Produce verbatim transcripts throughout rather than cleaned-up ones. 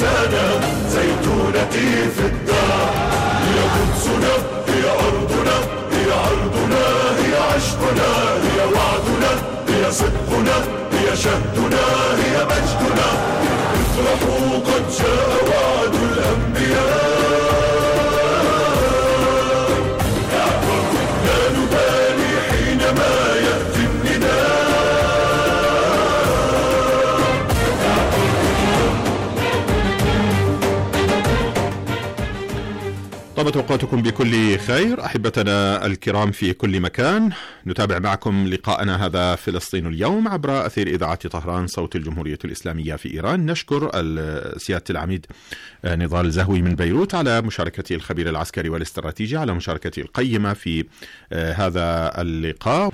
إنسانا زيتونتي في الدار. هي قدسنا هي أرضنا هي عرضنا هي عشقنا هي وعدنا هي صدقنا هي شهدنا هي مجدنا. افرحوا قد جاء وعد الأنبياء. اعترفوا لا نبالي حينما يأتي النداء. طابت أوقاتكم بكل خير أحبتنا الكرام في كل مكان. نتابع معكم لقاءنا هذا فلسطين اليوم عبر أثير إذاعة طهران صوت الجمهورية الإسلامية في إيران. نشكر سيادة العميد نضال زهوي من بيروت على مشاركته الخبير العسكري والاستراتيجي على مشاركته القيمة في هذا اللقاء.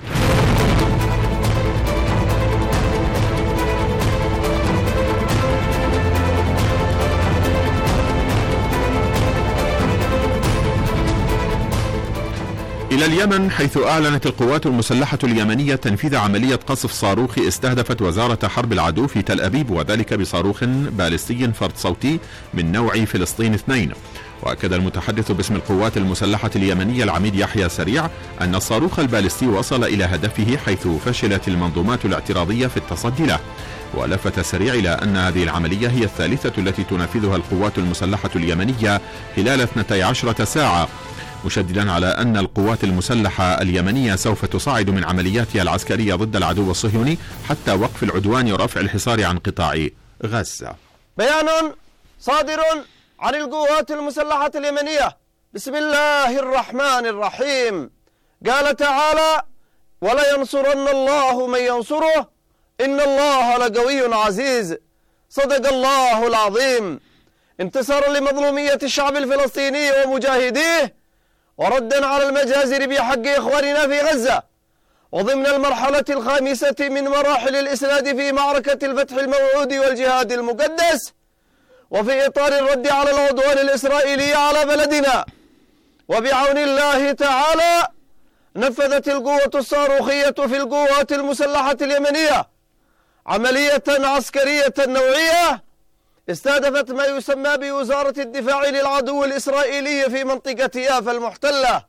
إلى اليمن، حيث أعلنت القوات المسلحة اليمنية تنفيذ عملية قصف صاروخي استهدفت وزارة حرب العدو في تل أبيب، وذلك بصاروخ باليستي فرد صوتي من نوع فلسطين اثنين. وأكد المتحدث باسم القوات المسلحة اليمنية العميد يحيى سريع أن الصاروخ الباليستي وصل إلى هدفه، حيث فشلت المنظومات الاعتراضية في التصدي له. ولفت سريع إلى أن هذه العملية هي الثالثة التي تنفذها القوات المسلحة اليمنية خلال اثنتي عشرة ساعة، مشددا على أن القوات المسلحة اليمنية سوف تصاعد من عملياتها العسكرية ضد العدو الصهيوني حتى وقف العدوان ورفع الحصار عن قطاع غزة. بيان صادر عن القوات المسلحة اليمنية بسم الله الرحمن الرحيم. قال تعالى: ولا ينصرن الله من ينصره إن الله لقوي عزيز. صدق الله العظيم. انتصارا لمظلومية الشعب الفلسطيني ومجاهديه، وردا على المجازر بحق إخواننا في غزة، وضمن المرحلة الخامسة من مراحل الإسناد في معركة الفتح الموعود والجهاد المقدس، وفي إطار الرد على العدوان الإسرائيلي على بلدنا. وبعون الله تعالى نفذت القوة الصاروخية في القوات المسلحة اليمنية عملية عسكرية نوعية استهدفت ما يسمى بوزارة الدفاع للعدو الإسرائيلي في منطقة يافا المحتلة،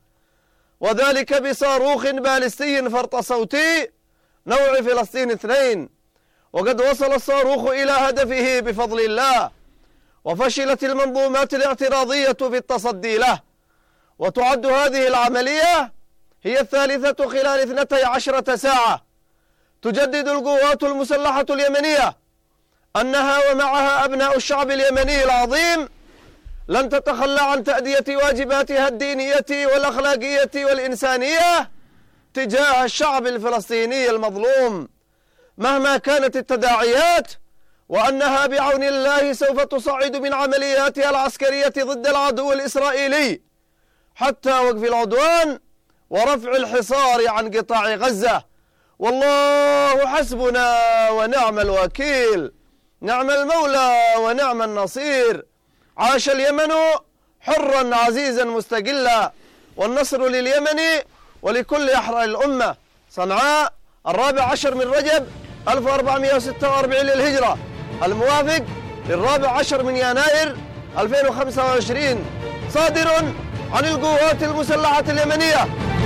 وذلك بصاروخ باليستي فرط صوتي نوع فلسطين اثنين. وقد وصل الصاروخ إلى هدفه بفضل الله، وفشلت المنظومات الاعتراضية في التصدي له. وتعد هذه العملية هي الثالثة خلال اثنتي عشرة ساعة. تجدد القوات المسلحة اليمنية أنها ومعها أبناء الشعب اليمني العظيم لن تتخلى عن تأدية واجباتها الدينية والأخلاقية والإنسانية تجاه الشعب الفلسطيني المظلوم مهما كانت التداعيات، وأنها بعون الله سوف تصعد من عملياتها العسكرية ضد العدو الإسرائيلي حتى وقف العدوان ورفع الحصار عن قطاع غزة. والله حسبنا ونعم الوكيل، نعم المولى ونعم النصير. عاش اليمن حرا عزيزا مستقلا، والنصر لليمن ولكل أحرار الأمة. صنعاء الرابع عشر من رجب ألف وأربعمائة وستة وأربعين للهجرة، الموافق للرابع عشر من يناير ألفين وخمسة وعشرين. صادر عن القوات المسلحة اليمنية.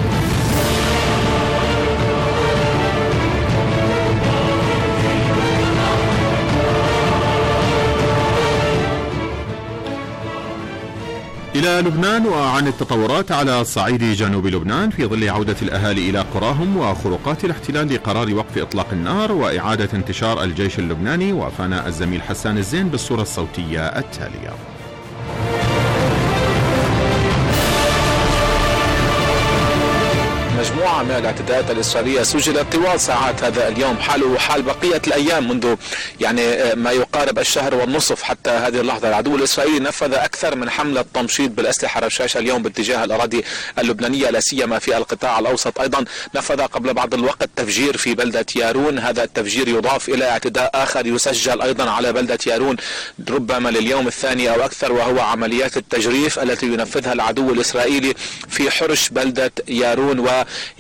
إلى لبنان، وعن التطورات على صعيد جنوب لبنان في ظل عودة الأهالي إلى قراهم وخروقات الاحتلال لقرار وقف إطلاق النار وإعادة انتشار الجيش اللبناني. وافانا الزميل حسان الزين بالصورة الصوتية التالية. مجموعة من الاعتداءات الإسرائيلية سجلت طوال ساعات هذا اليوم، حاله حال بقية الأيام منذ يعني ما يقارب الشهر والنصف حتى هذه اللحظة. العدو الإسرائيلي نفذ أكثر من حملة تمشيط بالأسلحة الرشاشة اليوم باتجاه الأراضي اللبنانية، لا سيما في القطاع الأوسط. أيضا نفذ قبل بعض الوقت تفجير في بلدة يارون، هذا التفجير يضاف إلى اعتداء آخر يسجل أيضا على بلدة يارون ربما لليوم الثاني أو أكثر، وهو عمليات التجريف التي ينفذها العدو الإسرائيلي في حرش بلدة يارون. و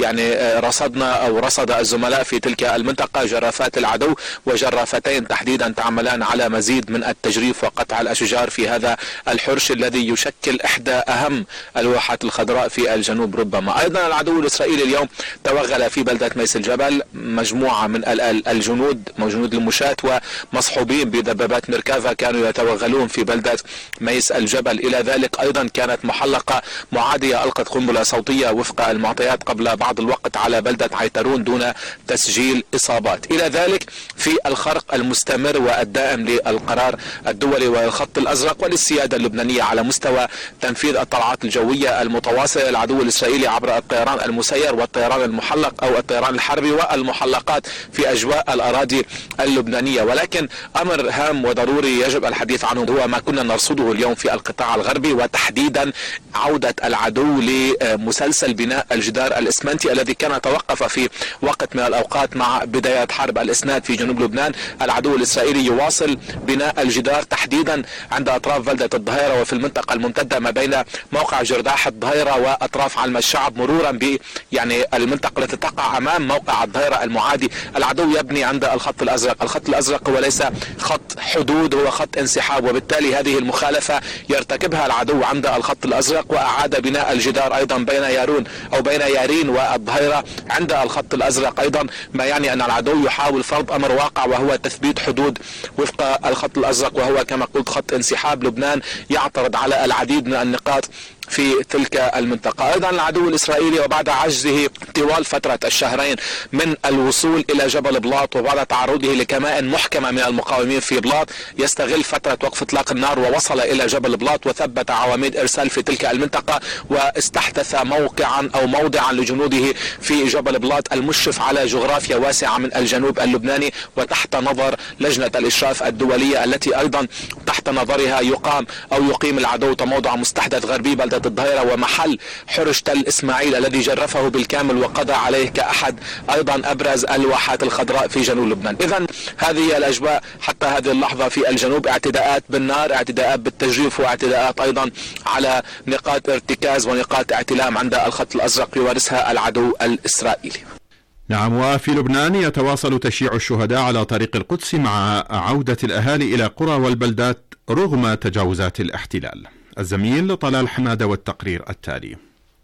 يعني رصدنا أو رصد الزملاء في تلك المنطقة جرافات العدو، وجرافتين تحديدا تعملان على مزيد من التجريف وقطع الأشجار في هذا الحرش الذي يشكل إحدى أهم الواحات الخضراء في الجنوب ربما. أيضا العدو الإسرائيلي اليوم توغل في بلدة ميس الجبل مجموعة من الجنود جنود المشاة ومصحوبين بدبابات ميركافا كانوا يتوغلون في بلدة ميس الجبل. إلى ذلك أيضا كانت محلقة معادية ألقت قنبلة صوتية وفق المعطيات قبل بعض الوقت على بلدة عيترون دون تسجيل إصابات. إلى ذلك في الخرق المستمر والدائم للقرار الدولي والخط الأزرق وللسيادة اللبنانية على مستوى تنفيذ الطلعات الجوية المتواصلة للعدو الإسرائيلي عبر الطيران المسير والطيران المحلق أو الطيران الحربي والمحلقات في أجواء الأراضي اللبنانية. ولكن أمر هام وضروري يجب الحديث عنه هو ما كنا نرصده اليوم في القطاع الغربي، وتحديدا عودة العدو لمسلسل بناء الجدار الإسمنتي الذي كان توقف في وقت من الأوقات مع بداية حرب الإسناد في جنوب لبنان. العدو الإسرائيلي يواصل بناء الجدار تحديدا عند أطراف بلدة الظهيرة وفي المنطقة الممتدة ما بين موقع جرداح الظهيرة وأطراف علم الشعب مرورا ب يعني المنطقة التي تقع أمام موقع الظهيرة المعادي. العدو يبني عند الخط الأزرق. الخط الأزرق هو ليس خط حدود، هو خط انسحاب، وبالتالي هذه المخالفة يرتكبها العدو عند الخط الأزرق، وأعاد بناء الجدار أيضا بين يارون أو بين يارين والظهيرة عند الخط الأزرق أيضا، ما يعني أن العدو يحاول فرض أمر واقع وهو تثبيت حدود وفق الخط الأزرق، وهو كما قلت خط انسحاب. لبنان يعترض على العديد من النقاط في تلك المنطقة. أيضا العدو الإسرائيلي وبعد عجزه طوال فترة الشهرين من الوصول إلى جبل بلاط وبعد تعرضه لكمائن محكمة من المقاومين في بلاط يستغل فترة وقف إطلاق النار ووصل إلى جبل بلاط وثبت عواميد إرسال في تلك المنطقة واستحدث موقعا أو موضعا لجنوده في جبل بلاط المشرف على جغرافيا واسعة من الجنوب اللبناني وتحت نظر لجنة الإشراف الدولية التي أيضا تحت نظرها يقام أو يقيم العدو تموضع مستحدث غربي بلدة الظهيرة ومحل حرش تل إسماعيل الذي جرفه بالكامل وقضى عليه كأحد أيضا أبرز الواحات الخضراء في جنوب لبنان. إذن هذه الأجواء حتى هذه اللحظة في الجنوب، اعتداءات بالنار، اعتداءات بالتجريف، واعتداءات أيضا على نقاط ارتكاز ونقاط اعتلام عند الخط الأزرق يمارسها العدو الإسرائيلي. نعم. وفي لبنان يتواصل تشييع الشهداء على طريق القدس مع عودة الأهالي إلى قرى والبلدات رغم تجاوزات الاحتلال. الزميل طلال حمادة والتقرير التالي.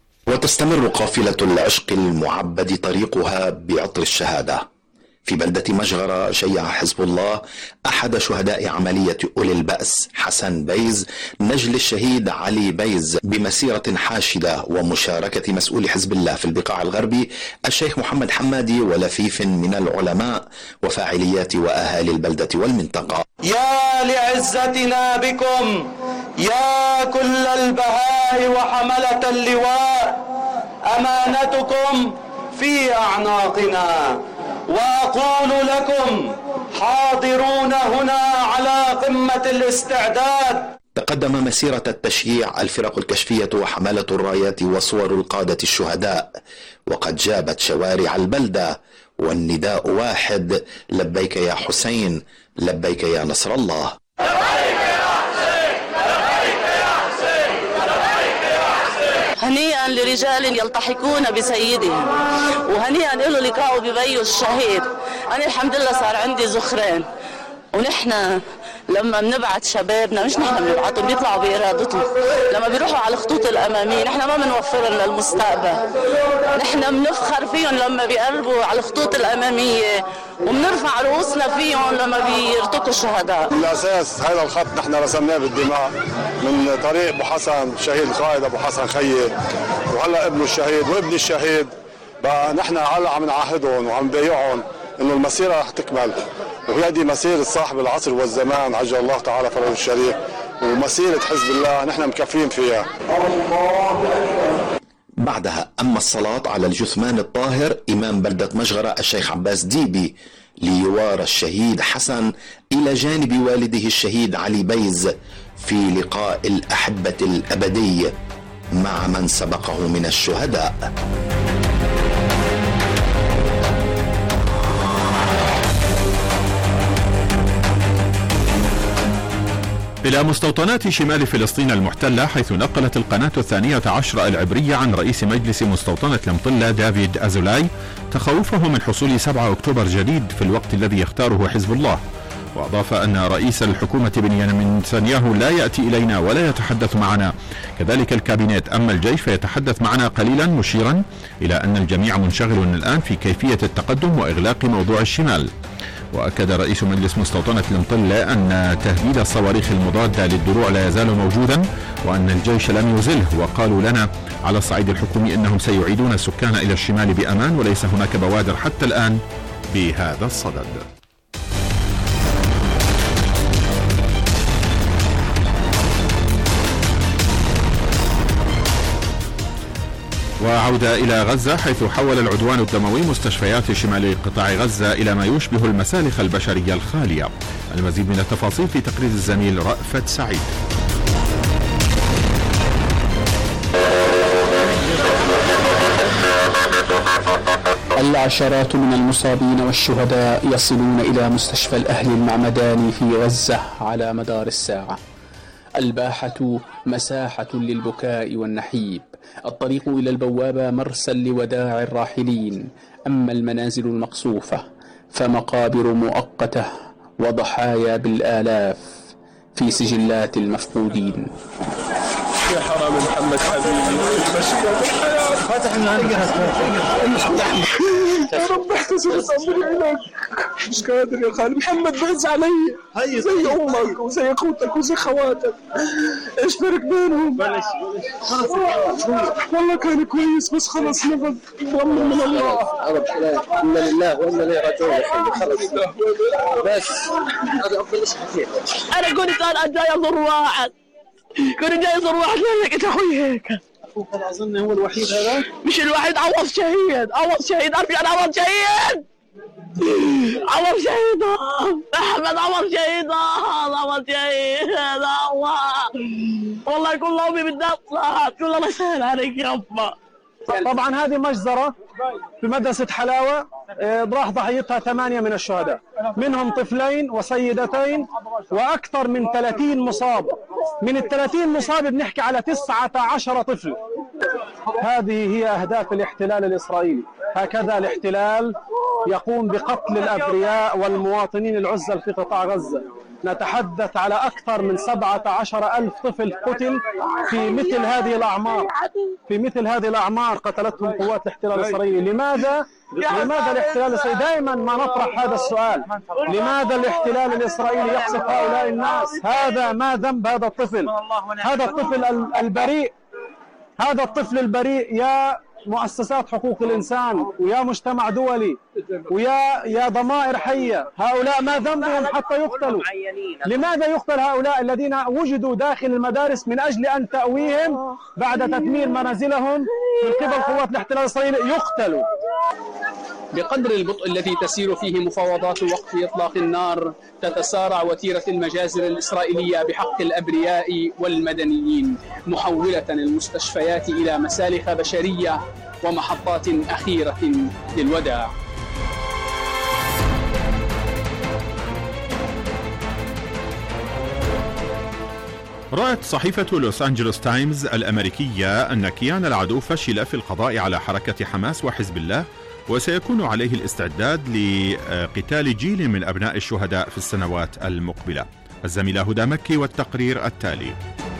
وتستمر قافلة العشق المعبد طريقها بعطر الشهادة. في بلدة مجغرة شيع حزب الله أحد شهداء عملية أولي البأس حسن بيز نجل الشهيد علي بيز بمسيرة حاشدة ومشاركة مسؤول حزب الله في البقاع الغربي الشيخ محمد حمادي ولفيف من العلماء وفاعليات وأهالي البلدة والمنطقة. يا لعزتنا بكم يا كل البهاء وحملة اللواء، أمانتكم في أعناقنا، وأقول لكم حاضرون هنا على قمة الاستعداد. تقدم مسيرة التشييع الفرق الكشفية وحملة الرايات وصور القادة الشهداء، وقد جابت شوارع البلدة والنداء واحد: لبيك يا حسين، لبيك يا نصر الله. هنيئا لرجال يلتحقون بسيدهم، وهنيئا له لقاء ببي الشهيد. أنا الحمد لله صار عندي زخرين، ونحن لما بنبعت شبابنا مش نحن بنبعتهم، بيطلعوا بإرادتهم. لما بيروحوا على الخطوط الأمامية نحن ما بنوفر لنا المستقبل، نحن بنفخر فيهم لما بيقربوا على الخطوط الأمامية، وبنرفع رؤوسنا فيهم لما بيرتقوا الشهداء. بالأساس هذا الخط نحن رسمناه بالدماء من طريق أبو حسن الشهيد القائد أبو حسن خيي، وهلا ابنه الشهيد وابن الشهيد. بقى نحن هلا عم نعاهدهم وعم نبايعهم إنه المسيرة رح تكمل، وهي دي مسيرة صاحب العصر والزمان عجل الله تعالى فرجه الشريف، ومسيرة حزب الله نحن مكفين فيها. بعدها أما الصلاة على الجثمان الطاهر إمام بلدة مجغرة الشيخ عباس ديبي ليوارى الشهيد حسن إلى جانب والده الشهيد علي بيز في لقاء الأحبة الأبدي مع من سبقه من الشهداء. إلى مستوطنات شمال فلسطين المحتلة، حيث نقلت القناة الثانية عشر العبرية عن رئيس مجلس مستوطنة المطلة دافيد أزولاي تخوفه من حصول سبعة أكتوبر جديد في الوقت الذي يختاره حزب الله. وأضاف أن رئيس الحكومة بنيامين نتنياهو لا يأتي إلينا ولا يتحدث معنا، كذلك الكابينت. أما الجيش فيتحدث معنا قليلا، مشيرا إلى أن الجميع منشغل الآن في كيفية التقدم وإغلاق موضوع الشمال. وأكد رئيس مجلس مستوطنة المطلة أن تهديد الصواريخ المضادة للدروع لا يزال موجودا، وأن الجيش لم يزله. وقالوا لنا على الصعيد الحكومي أنهم سيعيدون السكان إلى الشمال بأمان، وليس هناك بوادر حتى الآن بهذا الصدد. وعودة إلى غزة، حيث حول العدوان الدموي مستشفيات شمال قطاع غزة إلى ما يشبه المسالخ البشرية الخالية. المزيد من التفاصيل في تقرير الزميل رأفت سعيد. العشرات من المصابين والشهداء يصلون إلى مستشفى الأهل المعمداني في غزة على مدار الساعة. الباحة مساحة للبكاء والنحيب، الطريق إلى البوابة مرسى لوداع الراحلين، أما المنازل المقصوفة فمقابر مؤقتة وضحايا بالآلاف في سجلات المفقودين. يا حرام محمد حبيبي فاتح من يا رب احتسب صبري عليك، مش قادر يا خالد. محمد بعز علي زي امك وزي اخوتك وزي خواتك، ايش فرق بينهم؟ بلاش خلاص والله كان كويس بس خلص نفذ والله من الله. انا لله وانا اليه راجعون. خلص بس هذا افضل شيء حكيت. انا كنت انا جاي ازور واحد كنت جاي ازور واحد لك انت اخوي هيك. اخوك انا اظن هو الوحيد هذا؟ مش الوحيد، عوض شهيد عوض شهيد عارف يعني عوض شهيد عوض شهيد احمد عوض شهيد عوض شهيد الله والله كل امي بدي اطلع. كل الله يسهل عليك يا ابا. طبعا هذه مجزرة في مدرسة حلاوة راح ضحيتها ثمانية من الشهداء، منهم طفلين وسيدتين وأكثر من ثلاثين مصاب. من الثلاثين مصاب بنحكي على تسعة عشر طفل. هذه هي أهداف الاحتلال الإسرائيلي. هكذا الاحتلال يقوم بقتل الأبرياء والمواطنين العزل في قطاع غزة. نتحدث على أكثر من سبعة عشر ألف طفل قتل في مثل هذه الأعمار في مثل هذه الأعمار قتلتهم قوات الاحتلال الإسرائيلي. لماذا؟ لماذا الاحتلال الإسرائيلي؟ دائما ما نطرح هذا السؤال، لماذا الاحتلال الإسرائيلي يقصف هؤلاء الناس؟ هذا ما ذنب هذا الطفل؟ هذا الطفل البريء، هذا الطفل البريء. يا مؤسسات حقوق الإنسان ويا مجتمع دولي ويا يا ضمائر حية، هؤلاء ما ذنبهم حتى يقتلوا؟ لماذا يقتل هؤلاء الذين وجدوا داخل المدارس من أجل أن تأويهم بعد تدمير منازلهم من قبل قوات الاحتلال الإسرائيلي يقتلوا؟ بقدر البطء الذي تسير فيه مفاوضات وقف إطلاق النار، تتسارع وتيرة المجازر الإسرائيلية بحق الأبرياء والمدنيين، محولة المستشفيات إلى مسالخ بشرية ومحطات أخيرة للوداع. رأت صحيفة لوس أنجلوس تايمز الأمريكية أن كيان العدو فشل في القضاء على حركة حماس وحزب الله، وسيكون عليه الاستعداد لقتال جيل من أبناء الشهداء في السنوات المقبلة. الزميلة هدى مكي والتقرير التالي.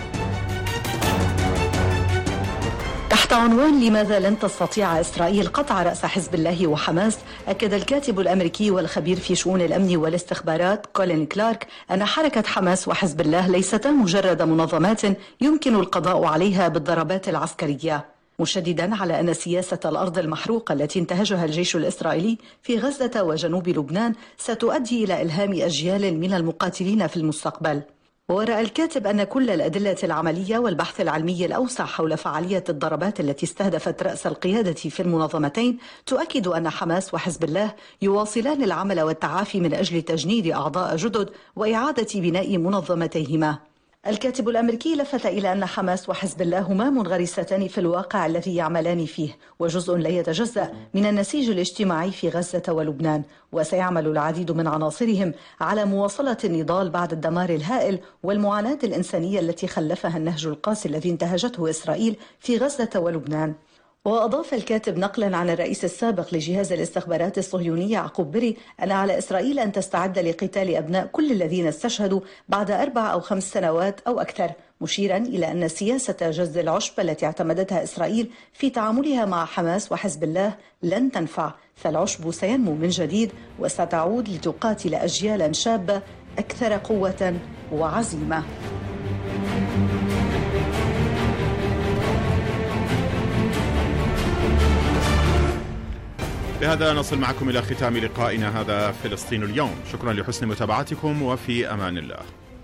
تحت عنوان لماذا لن تستطيع إسرائيل قطع رأس حزب الله وحماس، أكد الكاتب الأمريكي والخبير في شؤون الأمن والاستخبارات كولين كلارك أن حركة حماس وحزب الله ليستا مجرد منظمات يمكن القضاء عليها بالضربات العسكرية، مشددا على أن سياسة الأرض المحروقة التي انتهجها الجيش الإسرائيلي في غزة وجنوب لبنان ستؤدي إلى إلهام أجيال من المقاتلين في المستقبل. ورأى الكاتب أن كل الأدلة العملية والبحث العلمي الأوسع حول فعالية الضربات التي استهدفت رأس القيادة في المنظمتين تؤكد أن حماس وحزب الله يواصلان العمل والتعافي من أجل تجنيد أعضاء جدد وإعادة بناء منظمتيهما. الكاتب الأمريكي لفت إلى أن حماس وحزب الله هما منغرستان في الواقع الذي يعملان فيه، وجزء لا يتجزأ من النسيج الاجتماعي في غزة ولبنان، وسيعمل العديد من عناصرهم على مواصلة النضال بعد الدمار الهائل والمعاناة الإنسانية التي خلفها النهج القاسي الذي انتهجته إسرائيل في غزة ولبنان. وأضاف الكاتب نقلا عن الرئيس السابق لجهاز الاستخبارات الصهيونية يعقوب بري أن على إسرائيل أن تستعد لقتال أبناء كل الذين استشهدوا بعد أربع أو خمس سنوات أو أكثر، مشيرا إلى أن سياسة جز العشب التي اعتمدتها إسرائيل في تعاملها مع حماس وحزب الله لن تنفع، فالعشب سينمو من جديد وستعود لتقاتل أجيالا شابة أكثر قوة وعزيمة. بهذا نصل معكم إلى ختام لقائنا هذا فلسطين اليوم. شكرا لحسن متابعتكم وفي أمان الله.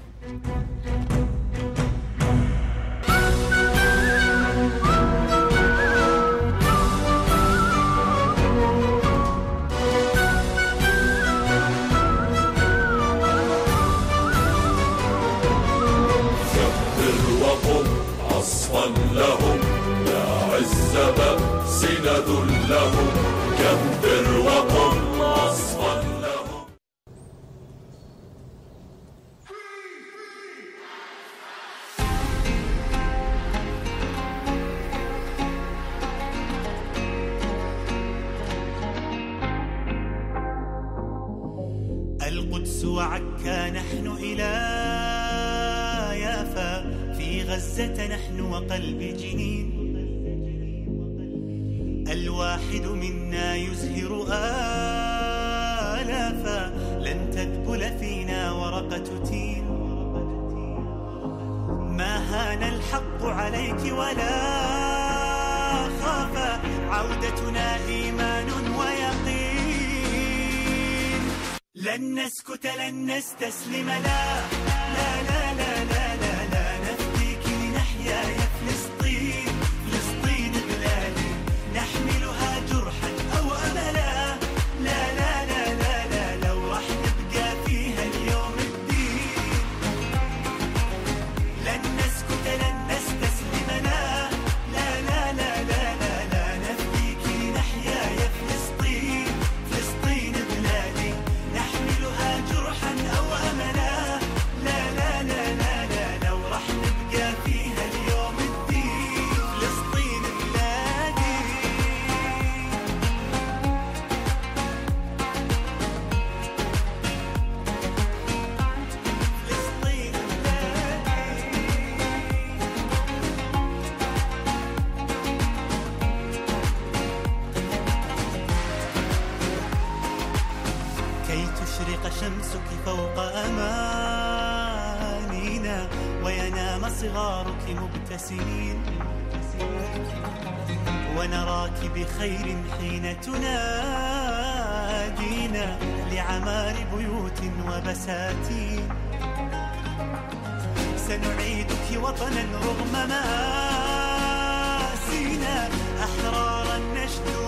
كبر وقم عصفا لهم يا عز سند لهم، كبر وقم عصفا لهم. القدس وعكا نحن إلى يافا، في غزة نحن وقلب جنين، الواحد منا يزهر آلافا، لن تذبل فينا ورقة تين، ما هان الحق عليك ولا خافا، عودتنا إيمان ويقين، لن نسكت لن نستسلم، لا لا لا لا لا لا, لا نفديك لنحيا يا فلسطين، فلسطين بلادي نحملها جرحا أو أملا، لا لا لا لا لا لو راح نبقى فيها اليوم الدين، لن نسكت لن نستسلم، لا لا لا لا لا لا, لا نفديك لنحيا يا فلسطين، فلسطين بلادي نحملها جرحا أو أملا، لا لا لا لا لا لو راح نبقى فيها اليوم الدين، فلسطين بلادي. فلسطين كي تشرق شمسك فوق أمانينا، وينام صغارك مبتسمين، ونراك بخير حين تنادينا، لعمار بيوت وبساتين، سنعيدك وطنا رغم مآسينا، أحرارا نشدو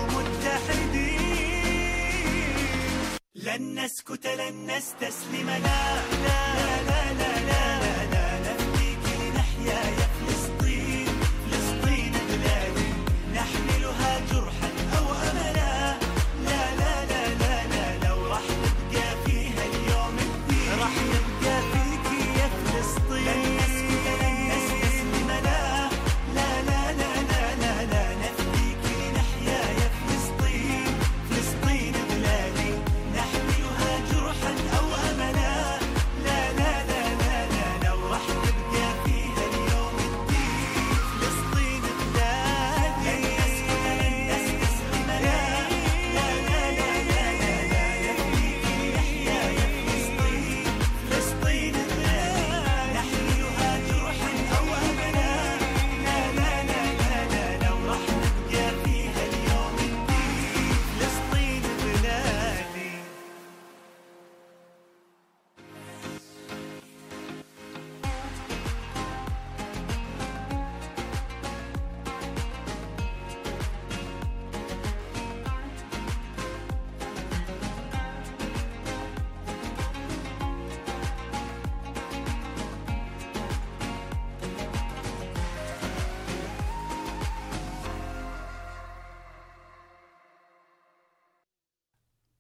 متحدين، لن نسكت لن نستسلم، لا لا لا لا لا لا نفديك لنحيا يا فلسطين، فلسطين بلادي نحملها جرحا أو أملا، لا لا لا لا لا لو راح نبقى فيها اليوم الدين، راح نبقى فيك يا فلسطين، لن نسكت لن نستسلم، لا لا لا لا لا لا لا نفديك لنحيا يا فلسطين، فلسطين بلادي نحملها جرحا أو أملا، لا لا لا لا لا لو راح نبقى فيها اليوم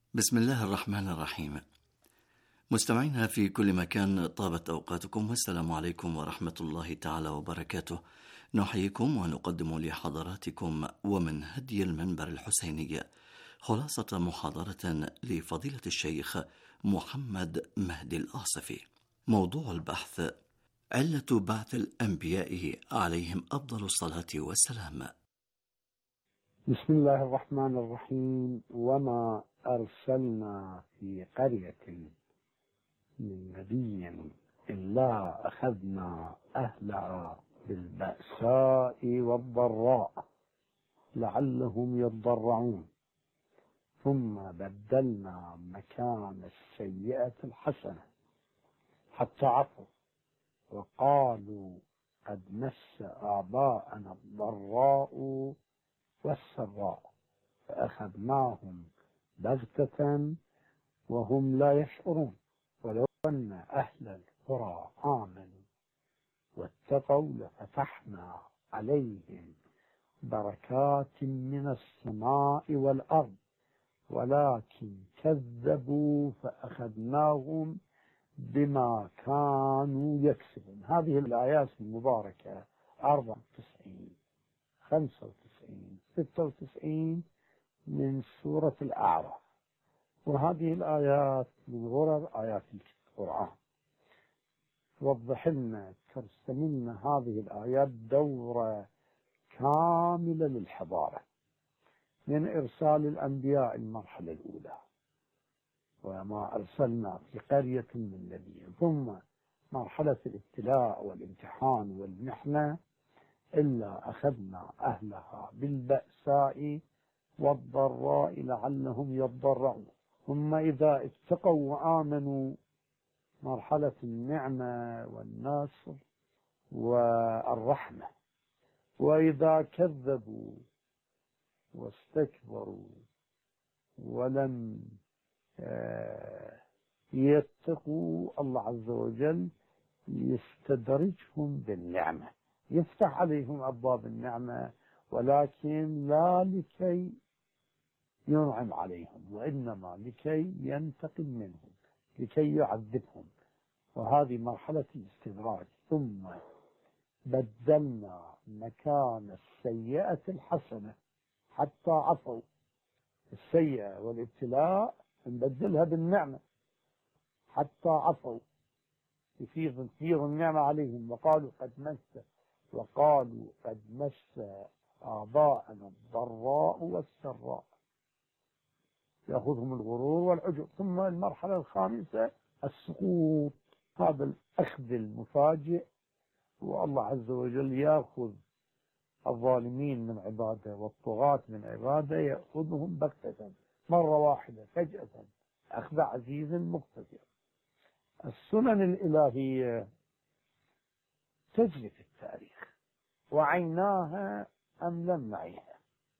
بسم الله الرحمن الرحيم. مستمعينا في كل مكان، طابت أوقاتكم والسلام عليكم ورحمة الله تعالى وبركاته. نحييكم ونقدم لحضراتكم ومن هدي المنبر الحسيني خلاصة محاضرة لفضيلة الشيخ محمد مهدي الآصفي. موضوع البحث: علة بعث الأنبياء عليهم أفضل الصلاة والسلام. بسم الله الرحمن الرحيم. وما أرسلنا في قرية من نبي إلا أخذنا أهلها بالبأساء والضراء لعلهم يضرعون ثم بدلنا مكان السيئة الحسنة حتى عفوا وقالوا قد مس آباءنا الضراء والسراء فأخذناهم بغتة وهم لا يشعرون. ولو أن أهل القرى آمنوا واتقوا لفتحنا عليهم بركات من السماء والأرض ولكن كذبوا فأخذناهم بما كانوا يكسبون. هذه الآيات المباركة أربعة وتسعين خمسة وتسعين ستة وتسعين من سورة الأعراف، وهذه الآيات من غرر آيات القرآن. توضح لنا ترسم لنا هذه الآيات دورة كاملة للحضارة من إرسال الأنبياء المرحلة الأولى، وما أرسلنا في قرية من نبي، ثم مرحلة الابتلاء والامتحان والمحنة إلا أخذنا أهلها بالبأساء والضراء لعلهم يضرعون، ثم إذا اتقوا وآمنوا مرحلة النعمة والنصر والرحمة، وإذا كذبوا واستكبروا ولم يتقوا الله عز وجل يستدرجهم بالنعمة، يفتح عليهم أبواب النعمة ولكن لا لكي ينعم عليهم وإنما لكي ينتقم منهم، لكي يعذبهم، وهذه مرحلة الاستدراج. ثم بدلنا مكان السيئة الحسنة حتى عفوا. السيئة والابتلاء نبدلها بالنعمة حتى عفوا يفيض كثير النعمة عليهم وقالوا قد مس وقالوا قد مس آباءنا الضراء والسراء، يأخذهم الغرور والعجب. ثم المرحلة الخامسة السقوط، هذا الأخذ المفاجئ، والله عز وجل يأخذ الظالمين من عباده والطغاة من عباده، يأخذهم بغتة مرة واحدة فجأة، أخذ عزيز مقتدر. السنن الإلهية تجري في التاريخ، وعيناها أم لم نعيها،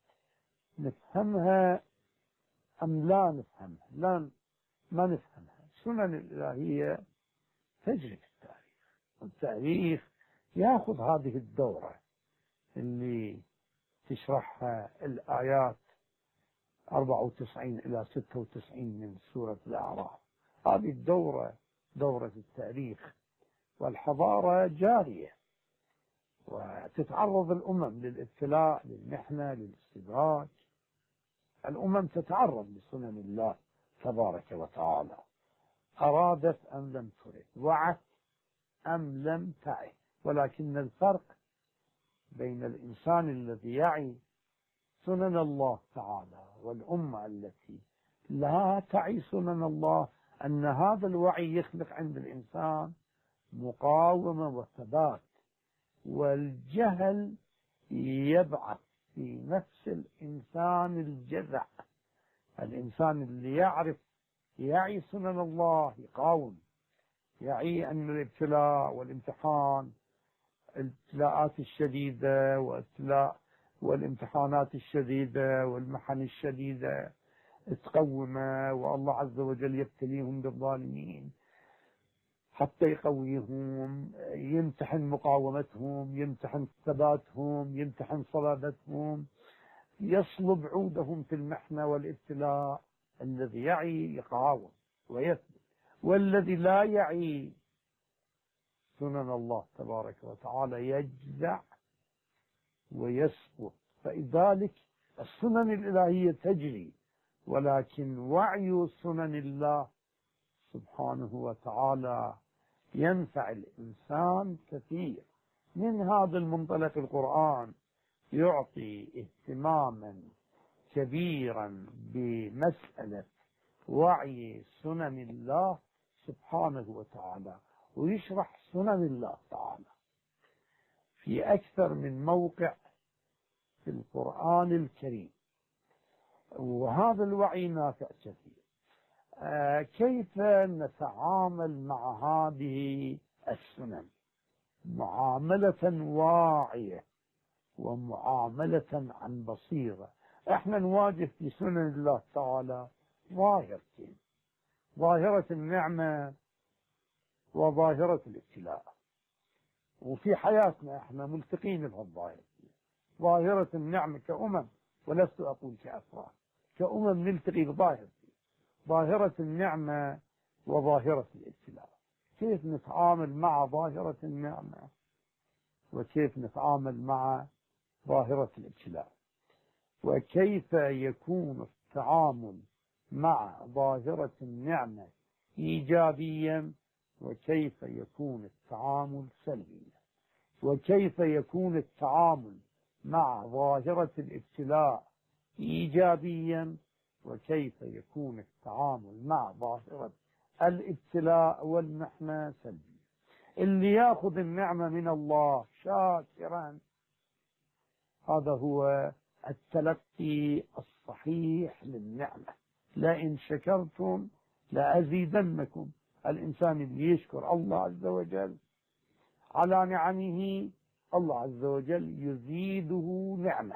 نفهمها أم لا نفهمها، لا ما نفهمها. السنن الإلهية تجري في التاريخ، والتاريخ يأخذ هذه الدورة اللي تشرحها الآيات أربعة وتسعين إلى ستة وتسعين من سورة الأعراف. هذه الدورة دورة التاريخ، والحضارة جارية، وتتعرض الأمم للابتلاء للمحنة للاستدراج. الأمم تتعرض لسنن الله تبارك وتعالى، أرادت أم لم ترد، وعت أم لم تعي. ولكن الفرق بين الإنسان الذي يعي سنن الله تعالى والأمة التي لا تعي سنن الله أن هذا الوعي يخلق عند الإنسان مقاومة وثبات، والجهل يبعث في نفس الإنسان الجزع. الإنسان اللي يعرف يعي سنن الله يقاوم، يعي أن الابتلاء والامتحان، الابتلاءات الشديدة والابتلاء والامتحانات الشديدة والمحن الشديدة تقومه، والله عز وجل يبتليهم بالظالمين حتى يقويهم، يمتحن مقاومتهم، يمتحن ثباتهم، يمتحن صلابتهم، يصلب عودهم في المحنة والابتلاء الذي يعي يقاوم ويثبت، والذي لا يعي سنن الله تبارك وتعالى يجزع ويسقط. فلذلك السنن الإلهية تجري، ولكن وعي سنن الله سبحانه وتعالى ينفع الإنسان كثير. من هذا المنطلق القرآن يعطي اهتماما كبيرا بمسألة وعي سنن الله سبحانه وتعالى، ويشرح سنن الله تعالى في أكثر من موقع في القرآن الكريم، وهذا الوعي نافع كثير. آه كيف نتعامل مع هذه السنن معاملة واعية ومعاملة عن بصيرة؟ احنا نواجه في سنن الله تعالى ظاهرتين: ظاهرة النعمة وظاهرة الابتلاء، وفي حياتنا احنا ملتقين بهالظاهرتين. ظاهرة النعمة كأمم، ولست أقول كأفراد، كأمم نلتقي بظاهرتين: ظاهرة النعمة وظاهرة الابتلاء. كيف نتعامل مع ظاهرة النعمة وكيف نتعامل مع ظاهرة الابتلاء، وكيف يكون التعامل مع ظاهرة النعمة إيجابيا وكيف يكون التعامل سلبيا، وكيف يكون التعامل مع ظاهرة الابتلاء إيجابيا وكيف يكون التعامل مع ظاهرة الابتلاء والمحنة سلبيا. اللي يأخذ النعمة من الله شاكرا، هذا هو التلقي الصحيح للنعمة. لئن شكرتم لأزيدنكم. الإنسان اللي يشكر الله عز وجل على نعمه، الله عز وجل يزيده نعمة،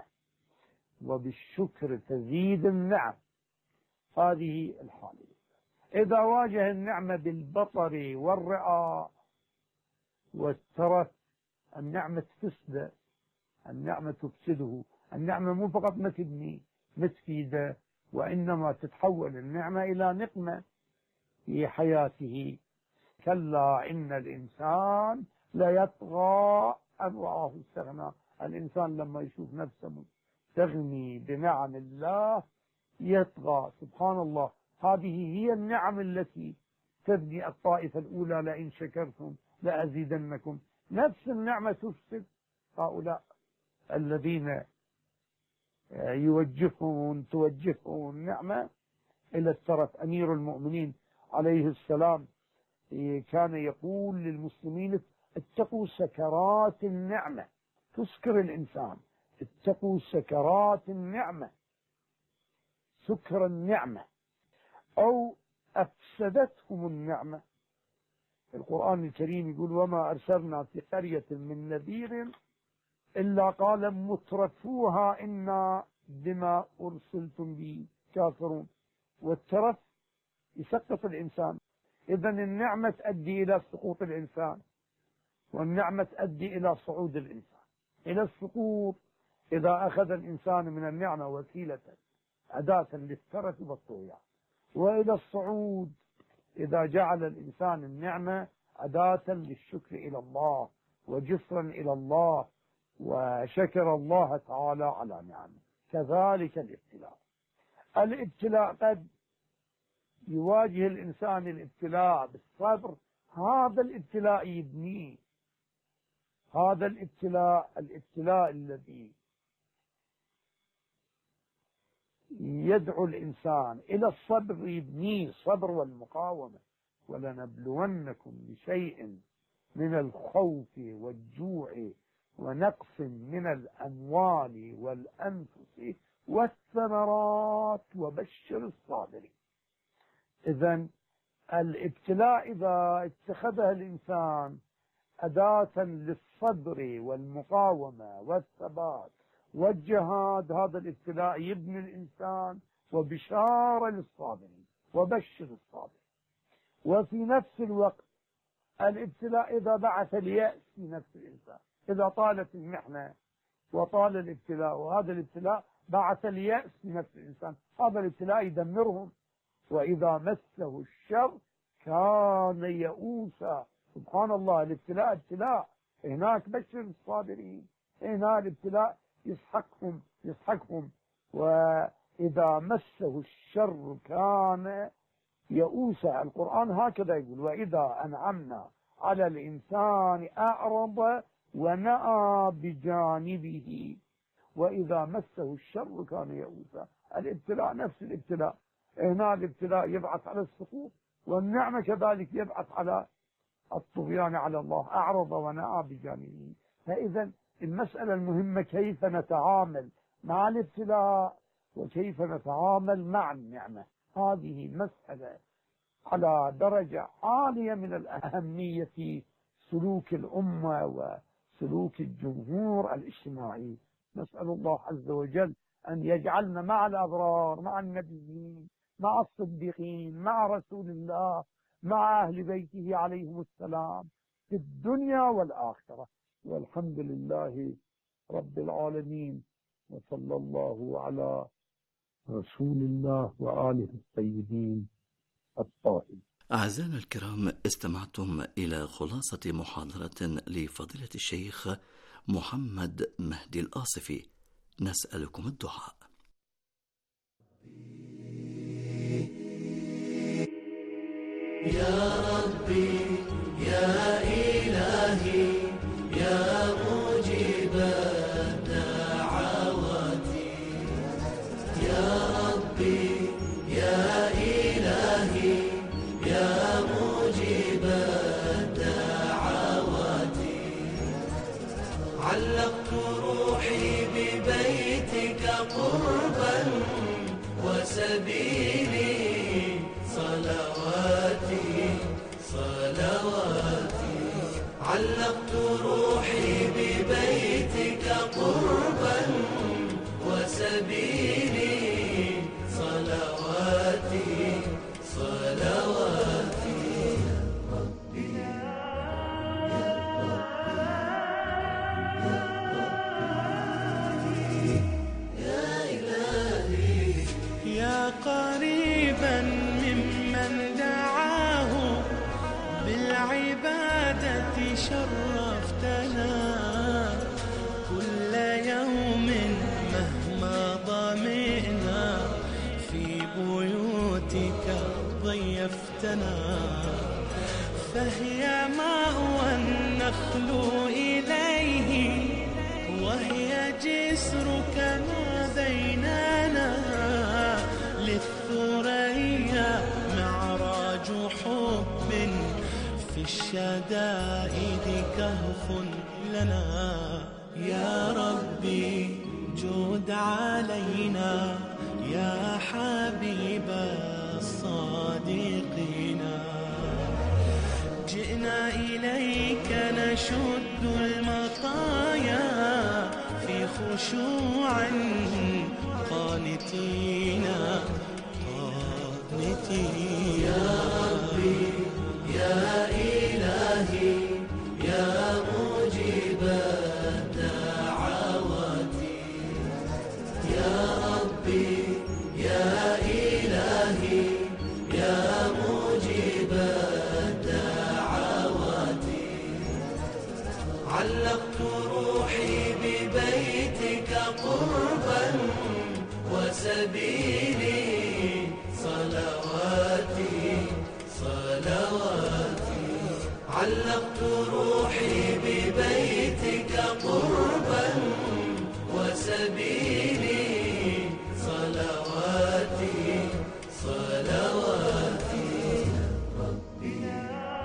وبالشكر تزيد النعم. هذه الحالة. إذا واجه النعمة بالبطر والرعاء والترف، النعمة تفسده، النعمة تفسده. النعمة مو فقط ما تبني ما تفيده، وإنما تتحول النعمة إلى نقمة في حياته. كلا إن الإنسان ليطغى أن رآه استغنى. الإنسان لما يشوف نفسه مستغني بنعم الله يطغى. سبحان الله، هذه هي النعم التي تبني الطائفة الأولى: لئن شكرتم لأزيدنكم. نفس النعمة تفسد هؤلاء الذين يوجهون توجههم النعمة إلى الترف. أمير المؤمنين عليه السلام كان يقول للمسلمين: اتقوا سكرات النعمة. تسكر الإنسان، اتقوا سكرات النعمة، سكر النعمة، أو أفسدتهم النعمة. القرآن الكريم يقول: وما أرسلنا في قرية من نذير إلا قال مترفوها إنا بما أرسلتم به كافرون. والترف يسقط الإنسان. إذا النعمة تؤدي إلى سقوط الإنسان، والنعمة تؤدي إلى صعود الإنسان. إلى السقوط إذا أخذ الإنسان من النعمة وسيلة أداة للترف والطغيان، وإلى الصعود إذا جعل الإنسان النعمة أداة للشكر إلى الله وجسرا إلى الله وشكر الله تعالى على نعمه. كذلك الابتلاء. الابتلاء قد يواجه الإنسان الابتلاء بالصبر، هذا الابتلاء يبنيه. هذا الابتلاء الابتلاء الذي يدعو الإنسان إلى الصبر يبنيه، الصبر والمقاومة. ولنبلونكم بشيء من الخوف والجوع ونقص من الأموال والأنفس والثمرات وبشر الصابرين. إذن الابتلاء إذا اتخذها الإنسان أداة للصبر والمقاومة والثبات والجهاد، هذا الابتلاء يبني الإنسان وبشارة للصابرين وبشر الصابرين. وفي نفس الوقت الابتلاء إذا بعث اليأس في نفس الإنسان، إذا طالت المحنة وطال الابتلاء وهذا الابتلاء بعث اليأس في نفس الإنسان، هذا الابتلاء يدمرهم وإذا مسه الشر كان يئوسا. سبحان الله، الابتلاء ابتلاء، هناك بشر الصابرين، هنا الابتلاء يسحقهم يسحقهم. وإذا مسه الشر كان يئوسا. القرآن هكذا يقول: وإذا أنعمنا على الإنسان أعرض ونأى بجانبه وإذا مسه الشر كان يئوسا. الابتلاء نفس الابتلاء، هنا الابتلاء يبعث على السقوط، والنعمة كذلك يبعث على الطغيان على الله. أعرض ونأى بجانبه. فإذا المسألة المهمة كيف نتعامل مع الابتلاء وكيف نتعامل مع النعمة. هذه مسألة على درجة عالية من الأهمية في سلوك الأمة وسلوك الجمهور الاجتماعي. نسأل الله عز وجل أن يجعلنا مع الأبرار، مع النبيين، مع الصديقين، مع رسول الله، مع أهل بيته عليهم السلام في الدنيا والآخرة. والحمد لله رب العالمين، وصلى الله على رسول الله وآله الطيبين الطاهرين. أعزائنا الكرام، استمعتم إلى خلاصة محاضرة لفضيلة الشيخ محمد مهدي الآصفي. نسألكم الدعاء. يا ربي يا إلهي يا مجيب الدعوات، يا ربي يا إلهي يا مجيب الدعوات، علقت روحي ببيتك قربا وسبيلي صلواتي صلواتي، علقت روحي ببيتك قربا وسبيلي صلواتي صلواتي. ربي يا ربي يا إلهي يا قريبا ممن دعاه بالعبادة شرفتنا كل يوم مهما ضمئنا في بيوتك ضيفتنا، فهي مأوى النخل إليه وهي جسرك ما بيننا، للثريا معراج حب في الشدائد كهف لنا. يا ربي جود علينا يا حبيب الصادقين، جئنا إليك نشد المطايا في خشوع قانتين قانتين. يا ربي يا إلهي يا مجيب الدعوات، يا ربي يا إلهي يا مجيب الدعوات، علقت روحي ببيتك قربا وسبيلي صلواتي صلواتي، علقت روحي ببيتك قربا وسبيلي صلواتي صلواتي. ربي يا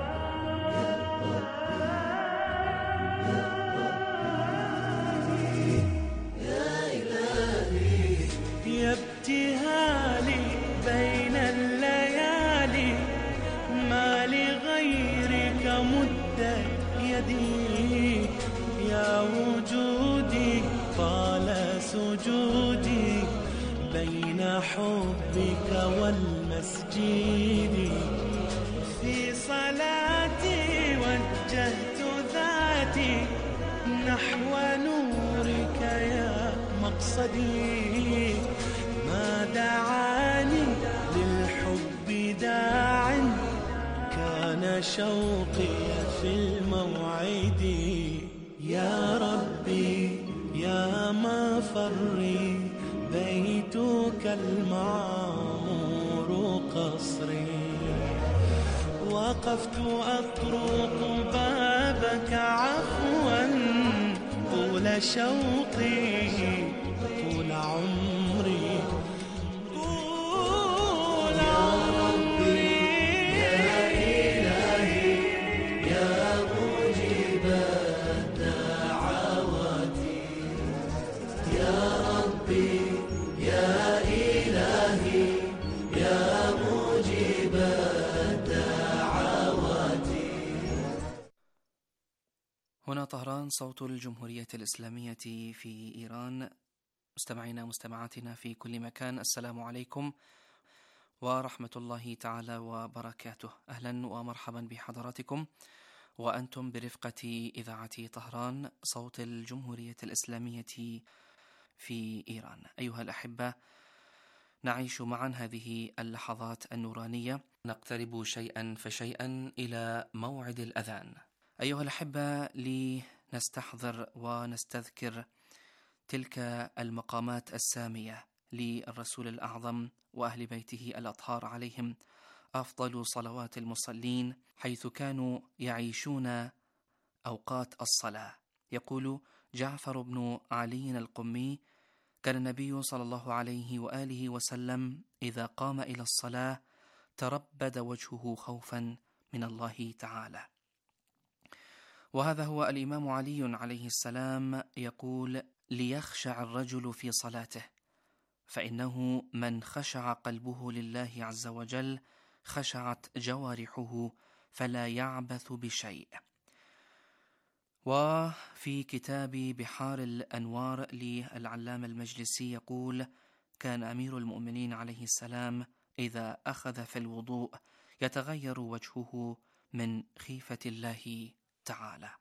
ربي يا إلهي يا ابتهالي بين الليالي، ما لغيرك مدت يدي، يا وجودي طال سجودي بين حبك والمسجد، في صلاتي وجهت ذاتي نحو نورك يا مقصدي، ما دعاني للحب شوقي في الموعد يا ربي يا مفري بيتك المعمور قصري وقفت أطرق بابك عفوا طول شوقي طول عمري طول عمري يا إلهي يا مجيب الدعوات يا ربي يا إلهي يا مجيب الدعوات. هنا طهران، صوت الجمهورية الإسلامية في إيران. مستمعينا مستمعاتنا في كل مكان، السلام عليكم ورحمة الله تعالى وبركاته. أهلا ومرحبا بحضراتكم وأنتم برفقة إذاعة طهران، صوت الجمهورية الإسلامية في إيران. أيها الأحبة، نعيش معا هذه اللحظات النورانية، نقترب شيئا فشيئا إلى موعد الأذان. أيها الأحبة، لنستحضر ونستذكر تلك المقامات السامية للرسول الأعظم وأهل بيته الأطهار عليهم أفضل صلوات المصلين، حيث كانوا يعيشون أوقات الصلاة. يقول جعفر بن علي القمي: كان النبي صلى الله عليه وآله وسلم إذا قام إلى الصلاة تربد وجهه خوفا من الله تعالى. وهذا هو الإمام علي عليه السلام يقول: ليخشع الرجل في صلاته، فإنه من خشع قلبه لله عز وجل خشعت جوارحه فلا يعبث بشيء. وفي كتاب بحار الأنوار للعلامة المجلسي يقول: كان أمير المؤمنين عليه السلام إذا أخذ في الوضوء يتغير وجهه من خيفة الله تعالى.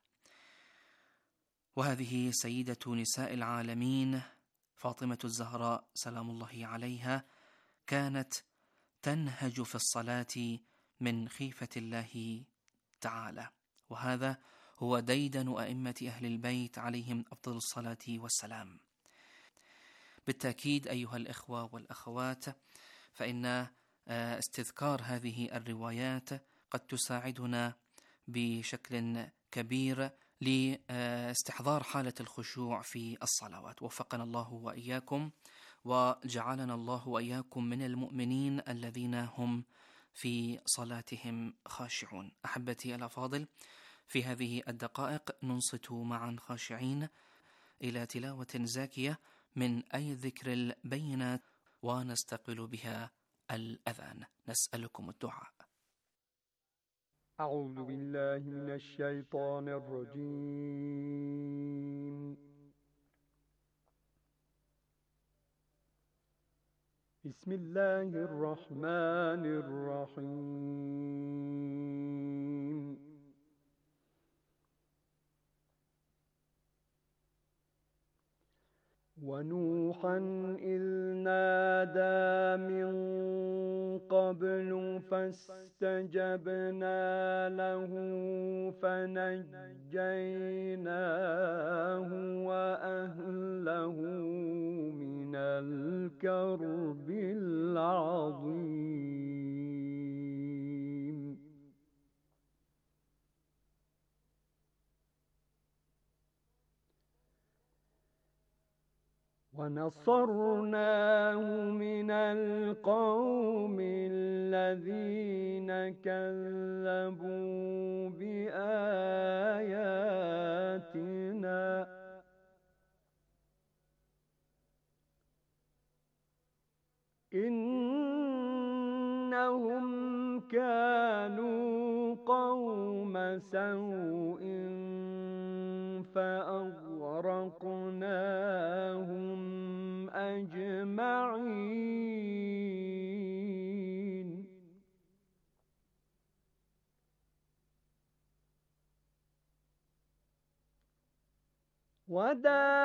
وهذه سيدة نساء العالمين فاطمة الزهراء سلام الله عليها كانت تنهج في الصلاة من خيفة الله تعالى، وهذا هو ديدن أئمة أهل البيت عليهم أفضل الصلاة والسلام. بالتأكيد أيها الإخوة والأخوات، فإن استذكار هذه الروايات قد تساعدنا بشكل كبير لاستحضار حالة الخشوع في الصلوات. وفقنا الله وإياكم وجعلنا الله وإياكم من المؤمنين الذين هم في صلاتهم خاشعون. أحبتي الأفاضل، في هذه الدقائق ننصت معا خاشعين إلى تلاوة زاكية من أي ذكر البينات ونستقبل بها الأذان. نسألكم الدعاء. أعوذ بالله من الشيطان الرجيم. بسم الله الرحمن الرحيم. ونوحا إذ نادى من قبل فاستجبنا له فنجيناه وأهله من الكرب العظيم. ونصرناه من القوم الذين كذبوا بآياتنا إنهم كانوا قوم سوء فأغرقناهم أجمعين.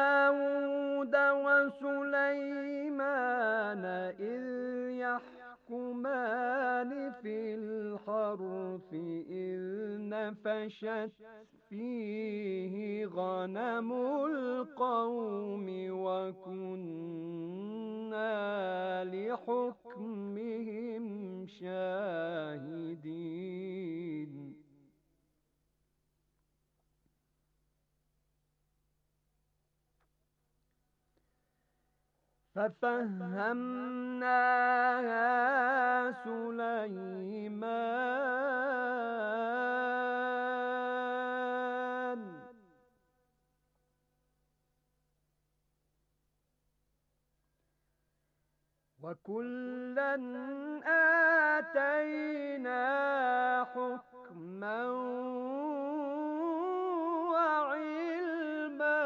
وداود وسليمان إذ يحكمان يحكمان في الحرث إذ نفشت فيه غنم القوم وكنا لحكمهم شاهدين ففهمناها سليمان وكلا آتينا حكما وعلما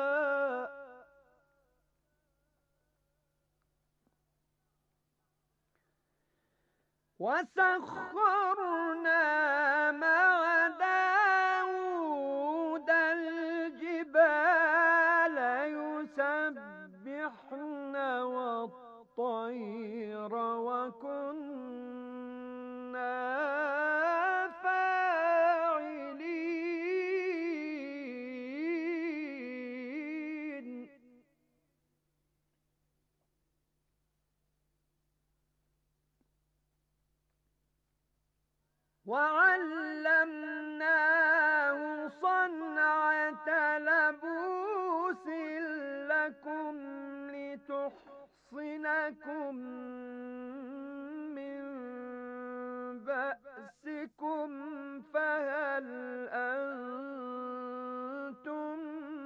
وسخرنا مع داود الجبال يسبحن والطير وكنا فاعلين وعلمناه صنعة لبوس لكم لتحصنكم من بأسكم فهل أنتم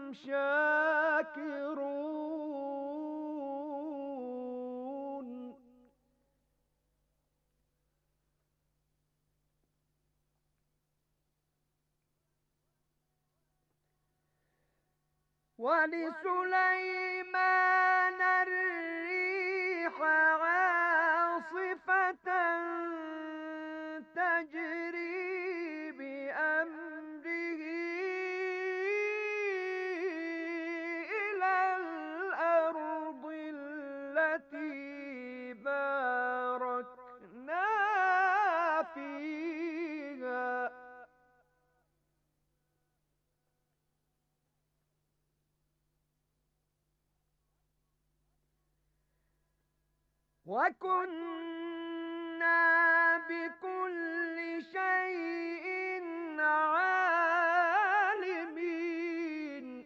شاكرون ولسليمان الريح عاصفة تجري بأمره إلى الأرض التي باركنا فيها وكنا بكل شيء عالمين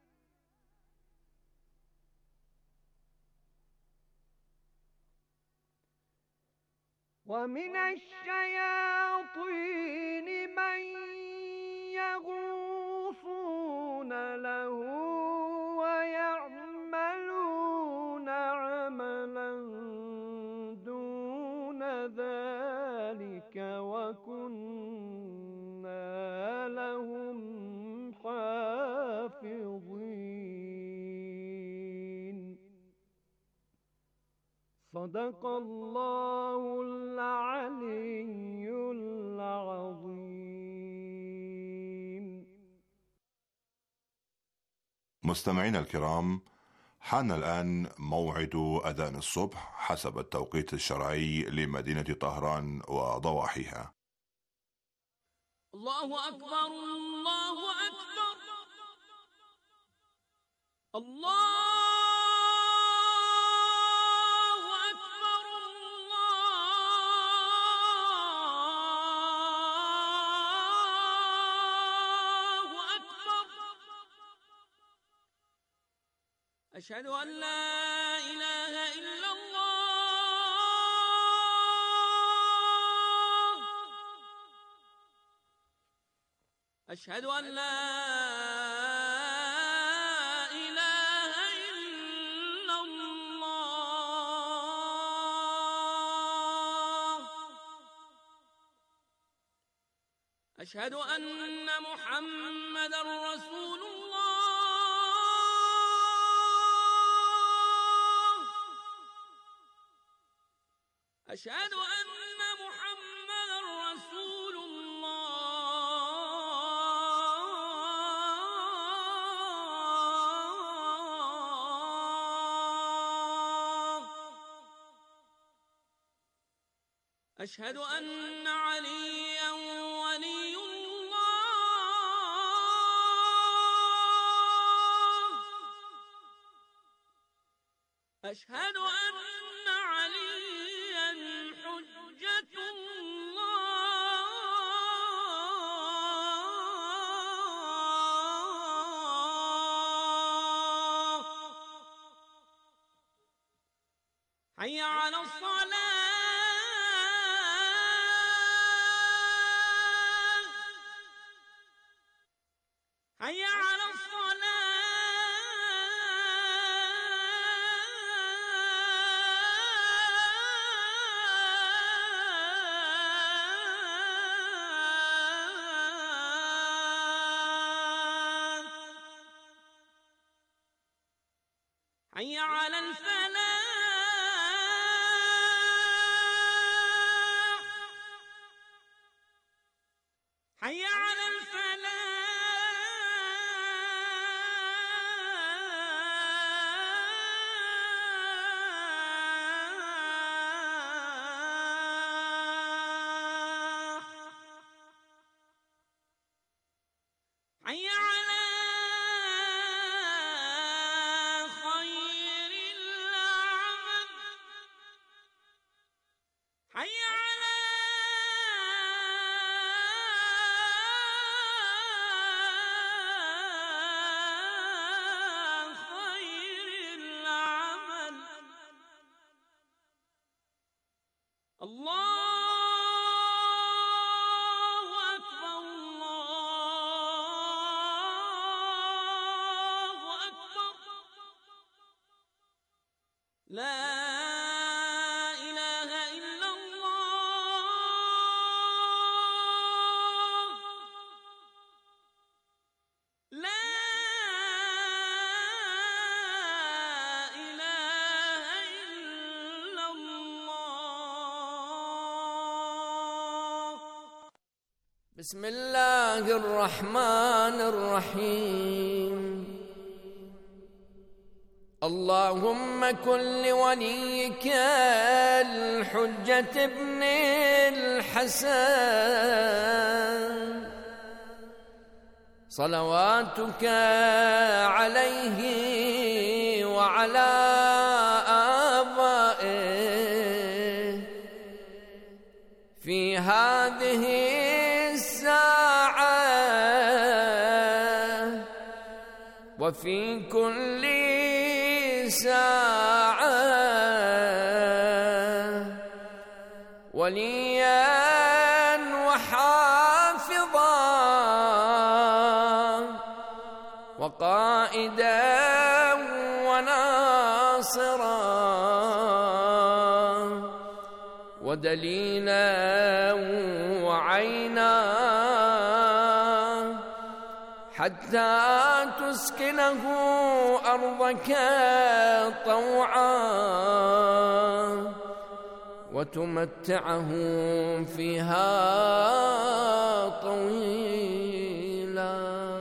ومن الشياطين من يغوصون له ويعملون عملا دون ذلك وكنا لهم حافظين صدق الله العلي العظيم. مستمعينا الكرام، حان الآن موعد أذان الصبح حسب التوقيت الشرعي لمدينة طهران وضواحيها. الله أكبر الله أكبر الله أكبر الله أكبر أشهد أن لا إله إلا الله أشهد أن لا إله إلا الله أشهد أن محمدا رسول الله أشهد أن محمدا رسول الله أشهد أن عليا ولي الله. أشهد أن عليا حجة الله. حي على الصلاة. حي على الصلاة. حي على الفلاح. حي على الفلاح. حي على خير العمل. حي على خير العمل. الله أكبر. الله أكبر. لا إله إلا الله. لا إله إلا الله. بسم الله الرحمن الرحيم. اللهم كن لوليك الحجة ابن الحسن صلواتك عليه وعلى آبائه في هذه الساعة وفي كل ساعة وليا وحافظا وقائدا وناصرا ودليلا وعينا حتى تسكنه أرضك طوعا وتمتعه فيها طويلا.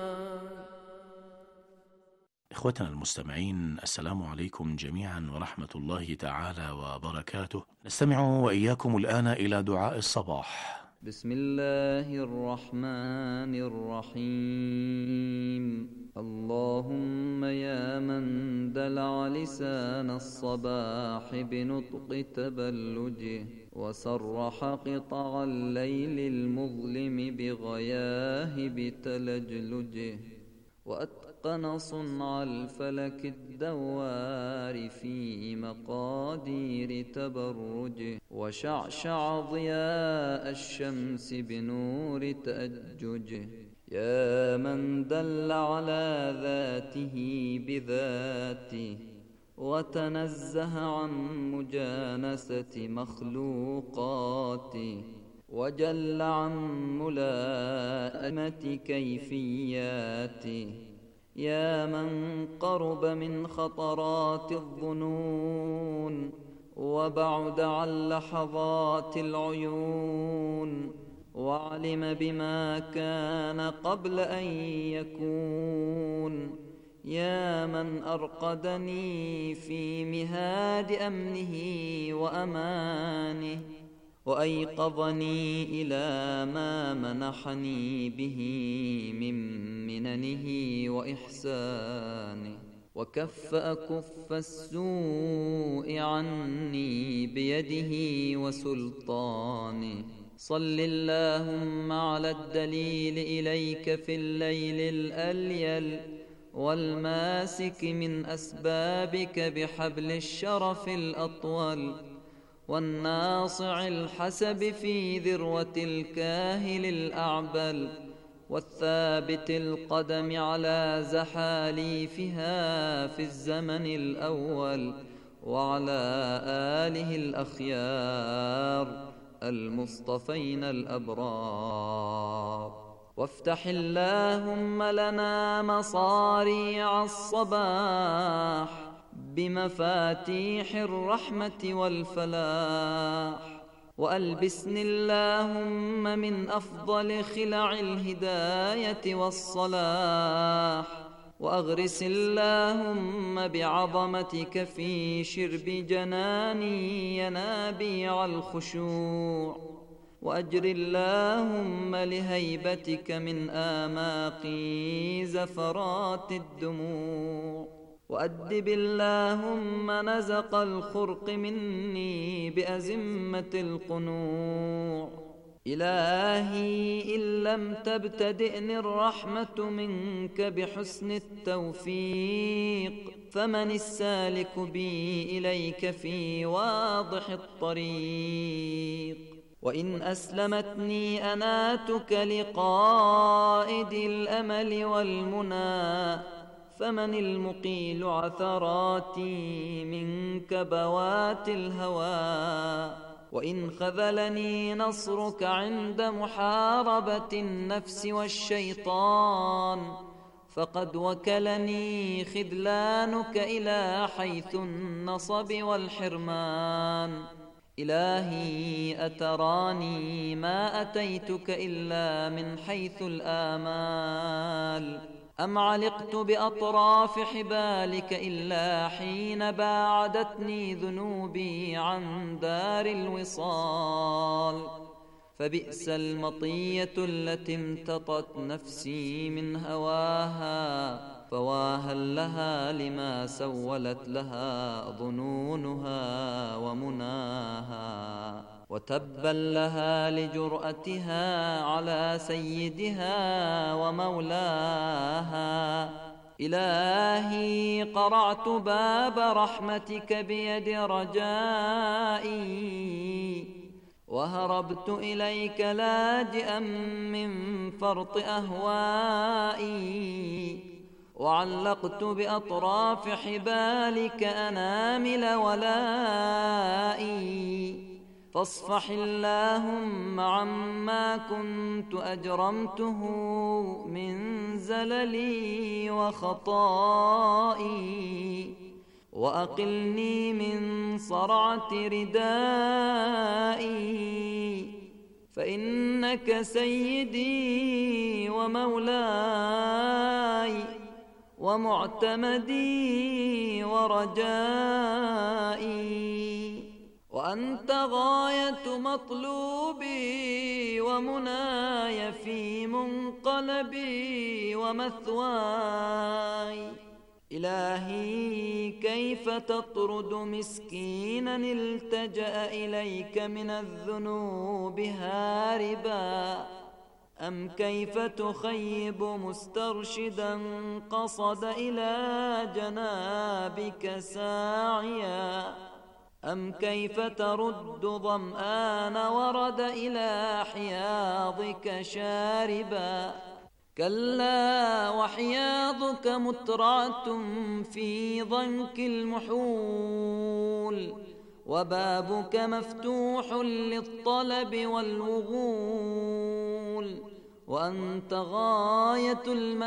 إخوتنا المستمعين، السلام عليكم جميعا ورحمة الله تعالى وبركاته. نستمع وإياكم الآن إلى دعاء الصباح. بسم الله الرحمن الرحيم. اللهم يا من دلع لسان الصباح بنطق تبلجه وسرح قطع الليل المظلم بغياهب تلجلجه وأتقن صنع الفلك الدوار في مقادير تبرجه وشعشع ضياء الشمس بنور تأججه. يا من دل على ذاته بذاته وتنزه عن مجانسة مخلوقاته وجل عن ملائمة كيفياته. يا من قرب من خطرات الظنون وبعد عن لحظات العيون وعلم بما كان قبل أن يكون. يا من أرقدني في مهاد أمنه وأمانه وأيقظني إلى ما منحني به من مننه وإحسانه، وكف أكف السوء عني بيده وسلطانه. صل اللهم على الدليل إليك في الليل الأليل، والماسك من أسبابك بحبل الشرف الأطول، والناصع الحسب في ذروة الكاهل الأعبل، والثابت القدم على زحاليفها في الزمن الأول، وعلى آله الأخيار المصطفين الأبرار. وافتح اللهم لنا مصاريع الصباح بمفاتيح الرحمة والفلاح، وألبسني اللهم من أفضل خلع الهداية والصلاح، وأغرس اللهم بعظمتك في شرب جناني ينابيع الخشوع، وأجر اللهم لهيبتك من آماقي زفرات الدموع، وأدب اللهم نزق الخرق مني بأزمة القنوع. إلهي إن لم تبتدئني الرحمة منك بحسن التوفيق، فمن السالك بي إليك في واضح الطريق. وإن أسلمتني أناتك لقائد الأمل والمنى، فمن المقيل عثراتي من كبوات الهوى. وإن خذلني نصرك عند محاربة النفس والشيطان، فقد وكلني خذلانك إلى حيث النصب والحرمان. إلهي أتراني ما أتيتك إلا من حيث الآمال، أم علقت بأطراف حبالك إلا حين باعدتني ذنوبي عن دار الوصال. فبئس المطية التي امتطت نفسي من هواها، فواهل لها لما سولت لها ظنونها ومناها، وتبا لها لجرأتها على سيدها ومولاها. إلهي قرعت باب رحمتك بيد رجائي، وهربت إليك لاجئا من فرط أهوائي، وعلقت بأطراف حبالك أنامل ولائي. فاصفح اللهم عما كنت أجرمته من زللي وخطائي، وأقلني من صرعة ردائي، فإنك سيدي ومولاي ومعتمدي ورجائي، وأنت غاية مطلوبي ومناي في منقلبي ومثواي. إلهي كيف تطرد مسكينا التجأ إليك من الذنوب هاربا، أم كيف تخيب مسترشدا قصد إلى جنابك ساعيا، أم كيف ترد ظمآن ورد إلى حياضك شاربا. كلا وحياضك مترعة في ضنك المحول، وبابك مفتوح للطلب والوغول، وأنت غاية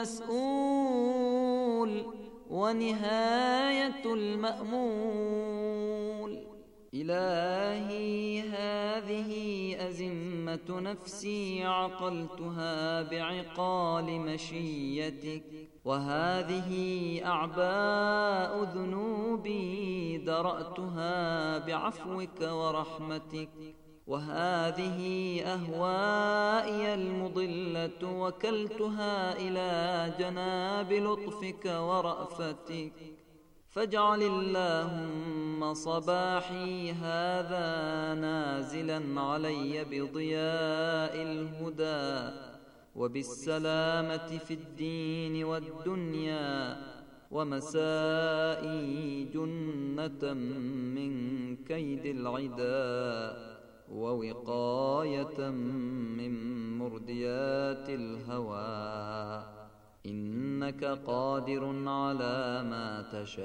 المسؤول ونهاية المأمول. إلهي هذه أزمة نفسي عقلتها بعقال مشيتك، وهذه أعباء ذنوبي درأتها بعفوك ورحمتك. وهذه أهوائي المضلة وكلتها إلى جناب لطفك ورأفتك، فاجعل اللهم صباحي هذا نازلا علي بضياء الهدى وبالسلامة في الدين والدنيا، ومسائي جنة من كيد العداء ووقاية من مرديات الهوى. إنك قادر على ما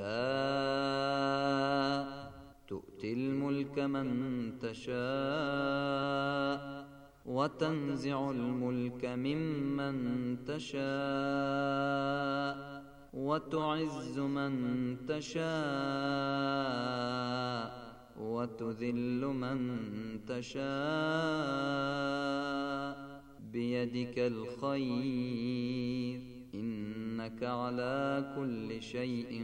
تشاء، تؤتي الملك من تشاء وتنزع الملك ممن تشاء وتعز من تشاء وتذل من تشاء، بيدك الخير، إنك على كل شيء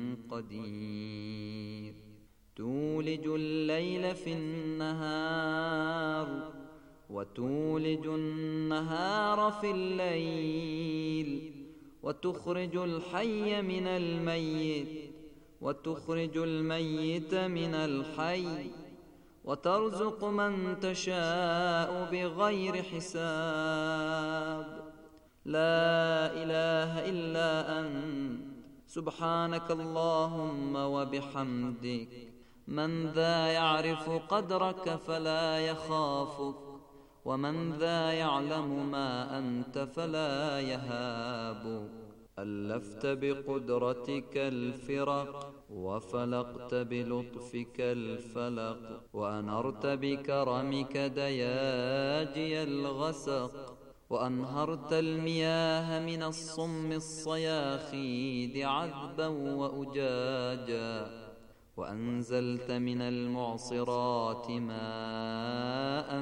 قدير. تولج الليل في النهار وتولج النهار في الليل، وتخرج الحي من الميت وتخرج الميت من الحي، وترزق من تشاء بغير حساب. لا إله إلا أنت سبحانك اللهم وبحمدك. من ذا يعرف قدرك فلا يخافك، ومن ذا يعلم ما أنت فلا يهابك. ألفت بقدرتك الفرق وفلقت بلطفك الفلق، وأنرت بكرمك دياجي الغسق، وأنهرت المياه من الصم الصياخيد عذبا وأجاجا، وأنزلت من المعصرات ماء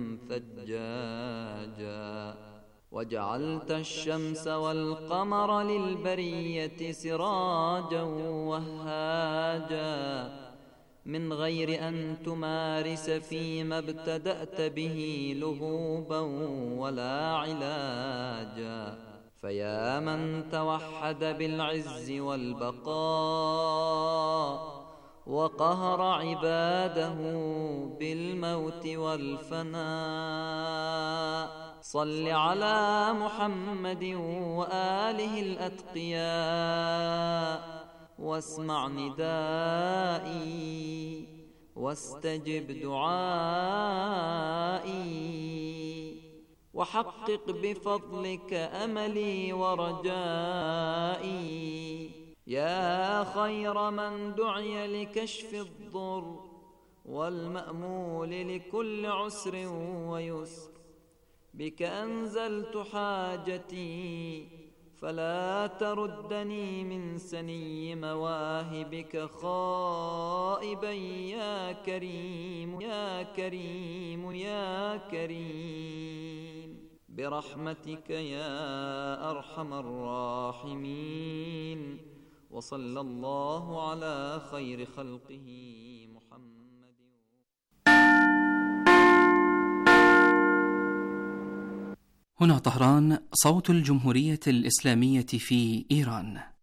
ثجاجا، وجعلت الشمس والقمر للبرية سراجا وهاجا، من غير أن تمارس فيما ابتدأت به لهوبا ولا علاجا. فيا من توحد بالعز والبقاء وقهر عباده بالموت والفناء، صل على محمد وآله الأتقياء، واسمع ندائي واستجب دعائي، وحقق بفضلك أملي ورجائي. يا خير من دعي لكشف الضر والمأمول لكل عسر ويسر، بك أنزلت حاجتي فلا تردني من سني مواهبك خائبا يا كريم يا كريم يا كريم، برحمتك يا أرحم الراحمين. وصلى الله على خير خلقه محمد. هنا طهران، صوت الجمهورية الإسلامية في إيران.